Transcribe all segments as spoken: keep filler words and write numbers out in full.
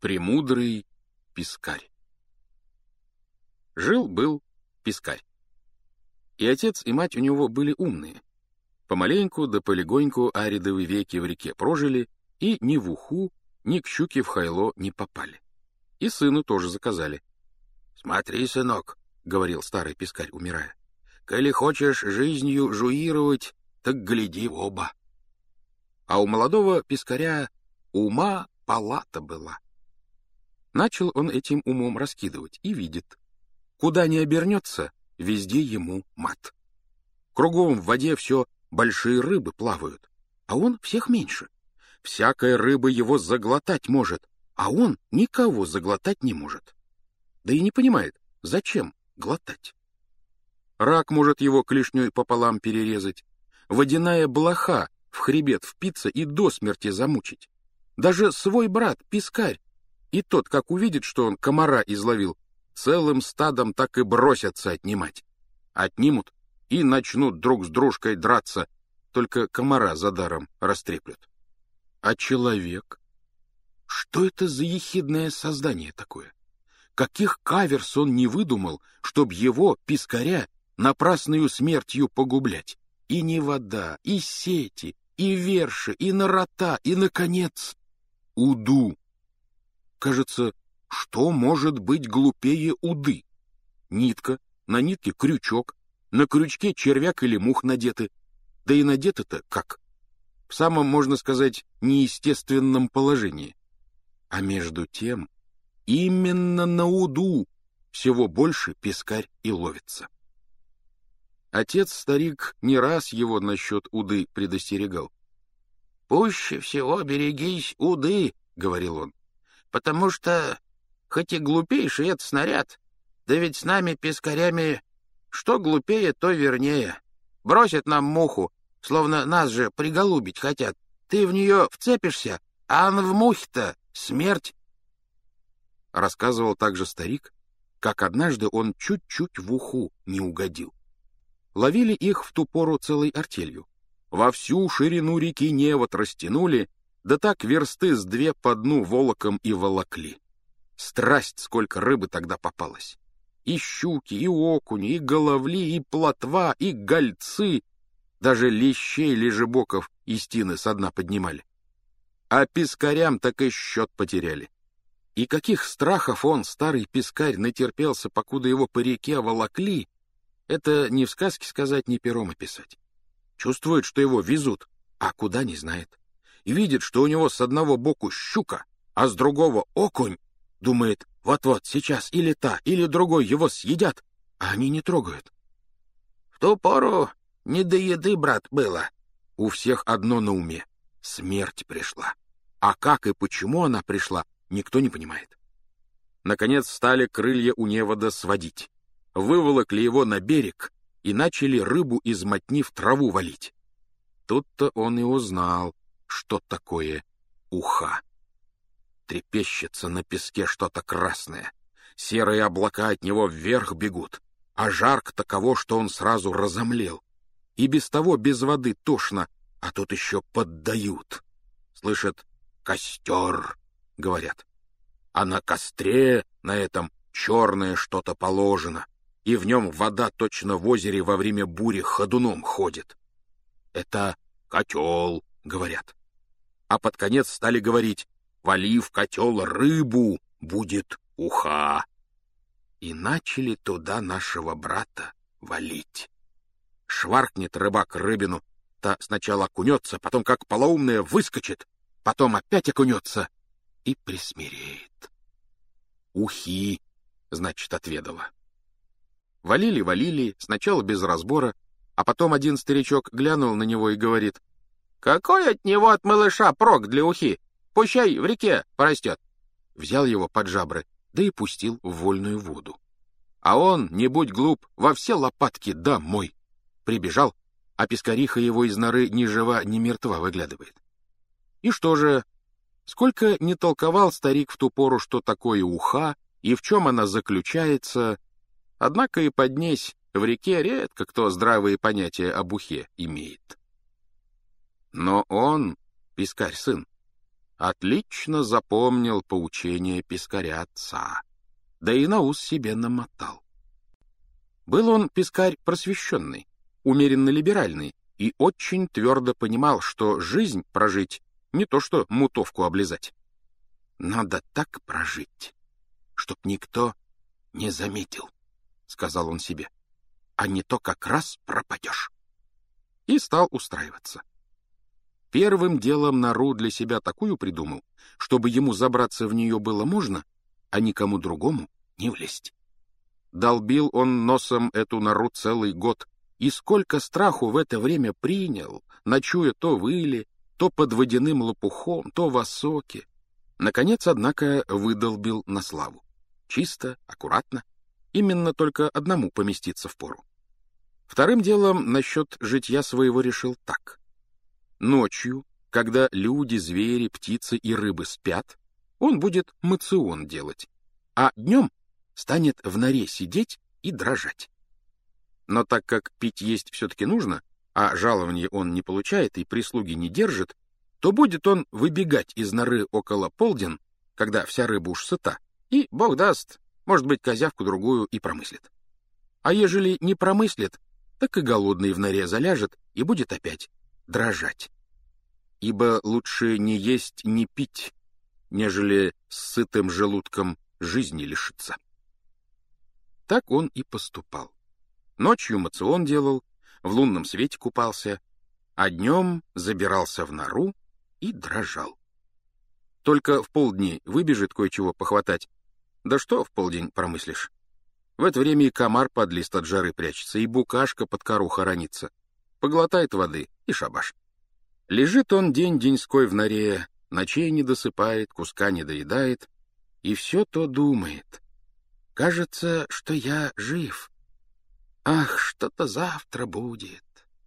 Премудрый пескарь. Жил-был пескарь. И отец, и мать у него были умные. Помаленьку да полегоньку аридовы веки в реке прожили, и ни в уху, ни к щуке в хайло не попали. И сыну тоже заказали. — Смотри, сынок, — говорил старый пескарь, умирая, — коли хочешь жизнью жуировать, так гляди в оба. А у молодого пескаря ума палата была. Начал он этим умом раскидывать и видит. Куда ни обернется, везде ему мат. Кругом в воде все большие рыбы плавают, а он всех меньше. Всякая рыба его заглотать может, а он никого заглотать не может. Да и не понимает, зачем глотать. Рак может его клешней пополам перерезать, водяная блоха в хребет впиться и до смерти замучить. Даже свой брат, пескарь, и тот, как увидит, что он комара изловил, целым стадом так и бросятся отнимать. Отнимут и начнут друг с дружкой драться, только комара за даром растреплют. А человек? Что это за ехидное создание такое? Каких каверс он не выдумал, чтоб его, пескаря, напрасную смертью погублять? И не вода, и сети, и верши, и нарота, и, наконец, уду. Кажется, что может быть глупее уды? Нитка, на нитке крючок, на крючке червяк или мух надеты. Да и надеты-то как? В самом, можно сказать, неестественном положении. А между тем, именно на уду всего больше пескарь и ловится. Отец-старик не раз его насчет уды предостерегал. «Пуще всего берегись уды», — говорил он, «потому что, хоть и глупейший это снаряд, да ведь с нами, пескарями, что глупее, то вернее. Бросят нам муху, словно нас же приголубить хотят. Ты в нее вцепишься, а она в мухе-то смерть». Рассказывал также старик, как однажды он чуть-чуть в уху не угодил. Ловили их в ту пору целой артелью. Во всю ширину реки невод растянули, да так версты с две по дну волоком и волокли. Страсть, сколько рыбы тогда попалось. И щуки, и окуни, и головли, и плотва, и гольцы, даже лещей лежебоков из тины со дна поднимали. А пескарям так и счет потеряли. И каких страхов он, старый пескарь, натерпелся, покуда его по реке волокли, это ни в сказке сказать, ни пером описать. Чувствует, что его везут, а куда не знает. И видит, что у него с одного боку щука, а с другого окунь. Думает, вот-вот, сейчас или та, или другой его съедят, а они не трогают. В ту пору не до еды, брат, было. У всех одно на уме — смерть пришла. А как и почему она пришла, никто не понимает. Наконец стали крылья у невода сводить. Выволокли его на берег и начали рыбу из мотни в траву валить. Тут-то он и узнал, что такое уха. Трепещется на песке что-то красное. Серые облака от него вверх бегут, а жарк таково, что он сразу разомлел. И без того без воды тошно, а тут еще поддают. Слышат, костер, говорят. А на костре, на этом, черное что-то положено, и в нем вода точно в озере во время бури ходуном ходит. Это котел, говорят. А под конец стали говорить, вали в котел рыбу, будет уха. И начали туда нашего брата валить. Шваркнет рыбак рыбину, та сначала окунется, потом как полоумная выскочит, потом опять окунется и присмиреет. Ухи, значит, отведала. Валили-валили, сначала без разбора, а потом один старичок глянул на него и говорит, «Какой от него, от малыша, прок для ухи? Пущай в реке порастет». Взял его под жабры, да и пустил в вольную воду. А он, не будь глуп, во все лопатки домой. Прибежал, а пескариха его из норы ни жива, ни мертва выглядывает. И что же? Сколько не толковал старик в ту пору, что такое уха и в чем она заключается, однако и поднесь в реке редко кто здравые понятия об ухе имеет. Но он, пескарь-сын, отлично запомнил поучение пескаря отца, да и на ус себе намотал. Был он пескарь просвещенный, умеренно либеральный, и очень твердо понимал, что жизнь прожить не то что мутовку облизать. Надо так прожить, чтоб никто не заметил, — сказал он себе, — а не то как раз пропадешь. И стал устраиваться. Первым делом нору для себя такую придумал, чтобы ему забраться в нее было можно, а никому другому не влезть. Долбил он носом эту нору целый год, и сколько страху в это время принял, ночуя то в иле, то под водяным лопухом, то в осоке. Наконец, однако, выдолбил на славу. Чисто, аккуратно, именно только одному поместиться впору. Вторым делом насчет житья своего решил так. Ночью, когда люди, звери, птицы и рыбы спят, он будет мацион делать, а днем станет в норе сидеть и дрожать. Но так как пить есть все-таки нужно, а жалования он не получает и прислуги не держит, то будет он выбегать из норы около полдень, когда вся рыба уж сыта, и, бог даст, может быть, козявку-другую и промыслит. А ежели не промыслит, так и голодный в норе заляжет и будет опять дрожать. Ибо лучше не есть, не пить, нежели с сытым желудком жизни лишиться. Так он и поступал. Ночью мацион делал, в лунном свете купался, а днем забирался в нору и дрожал. Только в полдни выбежит кое-чего похватать. Да что в полдень промыслишь? В это время и комар под лист от жары прячется, и букашка под кору хоронится. Поглотает воды и шабаш. Лежит он день-деньской в норе, ночей не досыпает, куска не доедает, и все то думает. Кажется, что я жив. Ах, что-то завтра будет.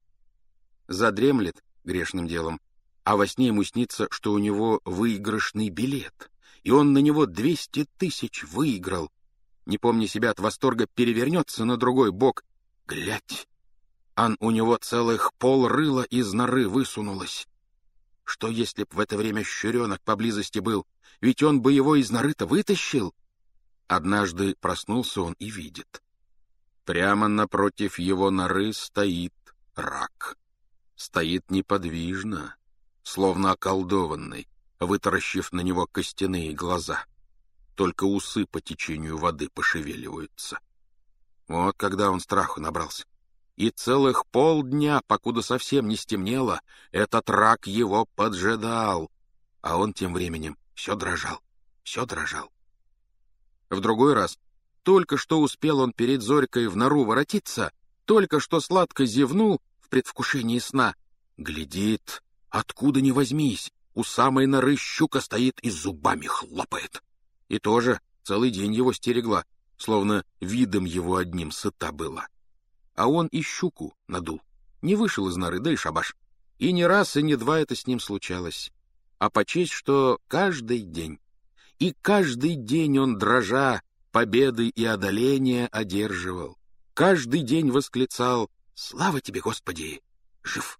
Задремлет грешным делом, а во сне ему снится, что у него выигрышный билет, и он на него двести тысяч выиграл. Не помня себя от восторга, перевернется на другой бок. Глядь, ан у него целых полрыла из норы высунулось. Что если б в это время щуренок поблизости был, ведь он бы его из норы-то вытащил? Однажды проснулся он и видит. Прямо напротив его норы стоит рак. Стоит неподвижно, словно околдованный, вытаращив на него костяные глаза. Только усы по течению воды пошевеливаются. Вот когда он страху набрался. И целых полдня, покуда совсем не стемнело, этот рак его поджидал. А он тем временем все дрожал, все дрожал. В другой раз, только что успел он перед зорькой в нору воротиться, только что сладко зевнул в предвкушении сна. Глядит, откуда ни возьмись, у самой норы щука стоит и зубами хлопает. И тоже целый день его стерегла, словно видом его одним сыта была. А он и щуку надул, не вышел из норы, да и шабаш. И не раз, и не два это с ним случалось. А почесть, что каждый день, и каждый день он, дрожа, победы и одоления одерживал. Каждый день восклицал: «Слава тебе, Господи! Жив!»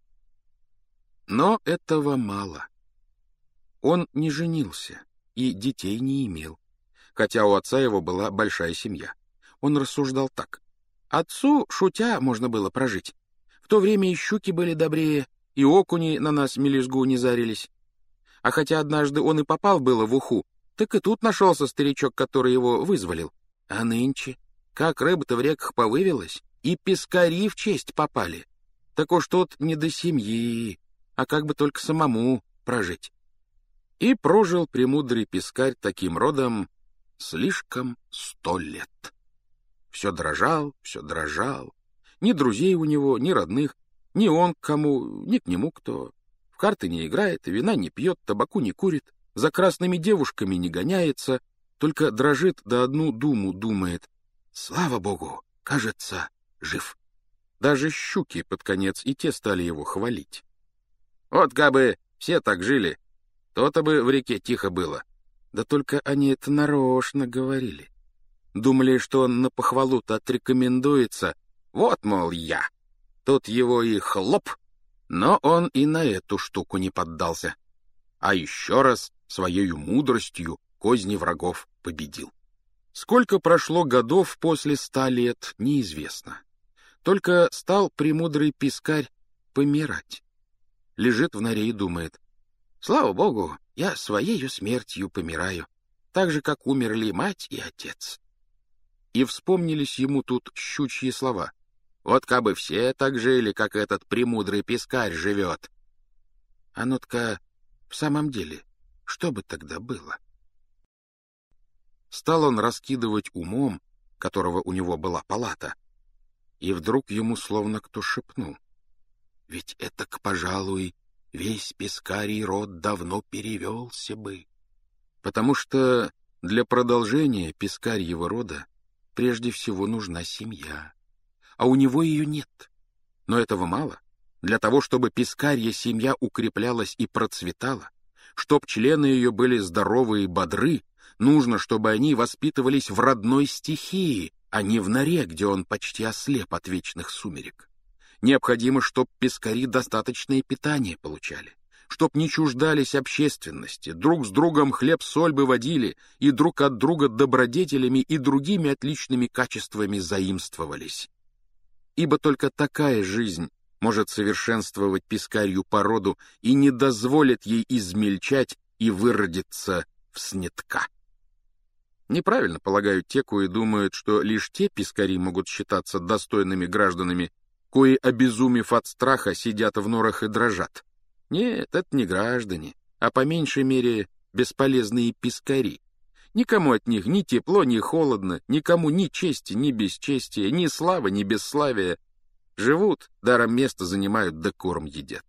Но этого мало. Он не женился и детей не имел, хотя у отца его была большая семья. Он рассуждал так. Отцу, шутя, можно было прожить. В то время и щуки были добрее, и окуни на нас мелюзгу не зарились. А хотя однажды он и попал было в уху, так и тут нашелся старичок, который его вызволил. А нынче, как рыба-то в реках повывелась, и пескари в честь попали. Так уж тут не до семьи, а как бы только самому прожить. И прожил премудрый пескарь таким родом слишком сто лет. Все дрожал, все дрожал. Ни друзей у него, ни родных, ни он к кому, ни к нему кто. В карты не играет, вина не пьет, табаку не курит, за красными девушками не гоняется, только дрожит да одну думу думает. Слава богу, кажется, жив. Даже щуки под конец и те стали его хвалить. Вот кабы все так жили, то-то бы в реке тихо было. Да только они это нарочно говорили. Думали, что он на похвалу-то отрекомендуется. Вот, мол, я. Тут его и хлоп. Но он и на эту штуку не поддался. А еще раз своею мудростью козни врагов победил. Сколько прошло годов после ста лет, неизвестно. Только стал премудрый пескарь помирать. Лежит в норе и думает: «Слава Богу, я своею смертью помираю, так же, как умерли мать и отец». И вспомнились ему тут щучьи слова: «Вот кабы все так жили, как этот премудрый пескарь живет». А ну-ка, в самом деле, что бы тогда было? Стал он раскидывать умом, которого у него была палата, и вдруг ему словно кто шепнул: «Ведь этак, пожалуй, весь пескарий род давно перевелся бы». Потому что для продолжения пескарьего рода прежде всего нужна семья, а у него ее нет. Но этого мало. Для того, чтобы пескарья семья укреплялась и процветала, чтоб члены ее были здоровы и бодры, нужно, чтобы они воспитывались в родной стихии, а не в норе, где он почти ослеп от вечных сумерек. Необходимо, чтоб пескари достаточное питание получали, чтоб не чуждались общественности, друг с другом хлеб-соль бы водили и друг от друга добродетелями и другими отличными качествами заимствовались. Ибо только такая жизнь может совершенствовать пескарью породу и не дозволит ей измельчать и выродиться в снетка. Неправильно полагают те, кои думают, что лишь те пескари могут считаться достойными гражданами, кои, обезумев от страха, сидят в норах и дрожат. Нет, это не граждане, а по меньшей мере бесполезные пескари. Никому от них ни тепло, ни холодно, никому ни чести, ни бесчестия, ни славы, ни бесславия. Живут, даром место занимают, да корм едят.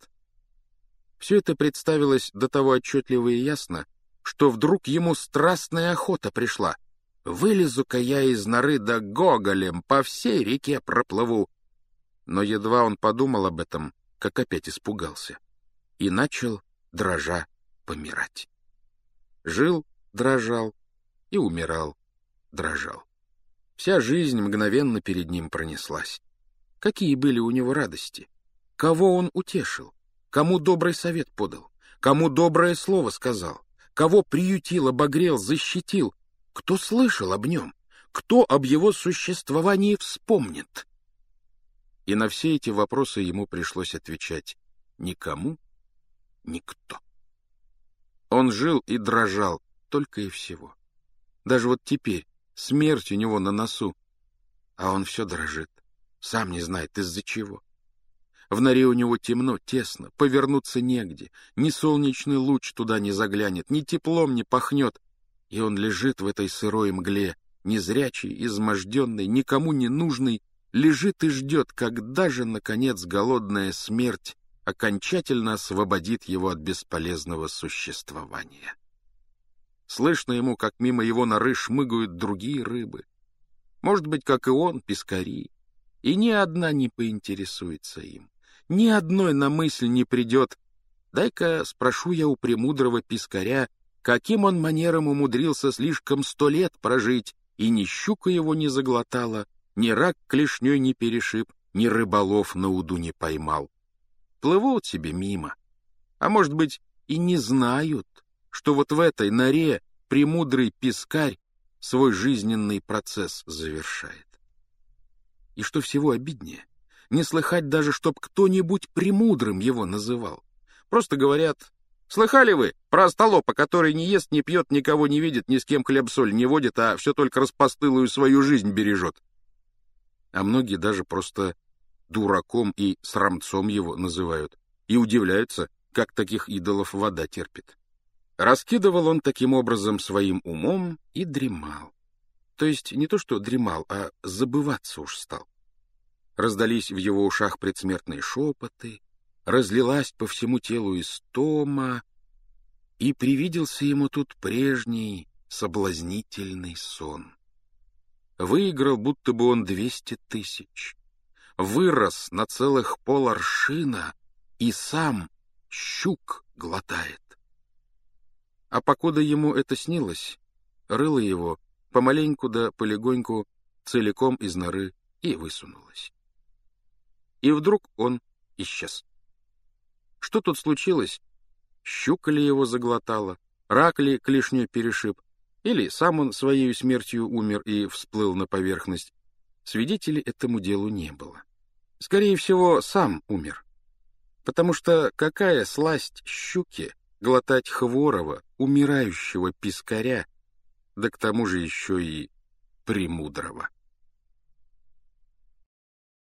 Все это представилось до того отчетливо и ясно, что вдруг ему страстная охота пришла. Вылезу-ка я из норы да гоголем по всей реке проплыву. Но едва он подумал об этом, как опять испугался, и начал, дрожа, помирать. Жил, дрожал, и умирал, дрожал. Вся жизнь мгновенно перед ним пронеслась. Какие были у него радости! Кого он утешил? Кому добрый совет подал? Кому доброе слово сказал? Кого приютил, обогрел, защитил? Кто слышал об нем? Кто об его существовании вспомнит? И на все эти вопросы ему пришлось отвечать: никому, никто. Он жил и дрожал, только и всего. Даже вот теперь смерть у него на носу, а он все дрожит, сам не знает из-за чего. В норе у него темно, тесно, повернуться негде, ни солнечный луч туда не заглянет, ни теплом не пахнет, и он лежит в этой сырой мгле, незрячий, изможденный, никому не нужный, лежит и ждет, когда же, наконец, голодная смерть окончательно освободит его от бесполезного существования. Слышно ему, как мимо его норы шмыгают другие рыбы. Может быть, как и он, пескари. И ни одна не поинтересуется им. Ни одной на мысль не придет: дай-ка спрошу я у премудрого пескаря, каким он манером умудрился слишком сто лет прожить, и ни щука его не заглотала, ни рак клешней не перешиб, ни рыболов на уду не поймал. Плывут себе мимо. А может быть, и не знают, что вот в этой норе премудрый пескарь свой жизненный процесс завершает. И что всего обиднее, не слыхать даже, чтоб кто-нибудь премудрым его называл. Просто говорят: слыхали вы про остолопа, который не ест, не пьет, никого не видит, ни с кем хлеб-соль не водит, а все только распостылую свою жизнь бережет? А многие даже просто дураком и срамцом его называют и удивляются, как таких идолов вода терпит. Раскидывал он таким образом своим умом и дремал. То есть не то что дремал, а забываться уж стал. Раздались в его ушах предсмертные шепоты, разлилась по всему телу истома, и привиделся ему тут прежний соблазнительный сон. Выиграл будто бы он двести тысяч, вырос на целых поларшина и сам щук глотает. А покуда ему это снилось, рыло его помаленьку да полегоньку целиком из норы и высунулось. И вдруг он исчез. Что тут случилось? Щука ли его заглотала? рак ли клешней перешиб, или сам он своей смертью умер и всплыл на поверхность, свидетелей этому делу не было. Скорее всего, сам умер. Потому что какая сласть щуке глотать хворого, умирающего пескаря, да к тому же еще и премудрого.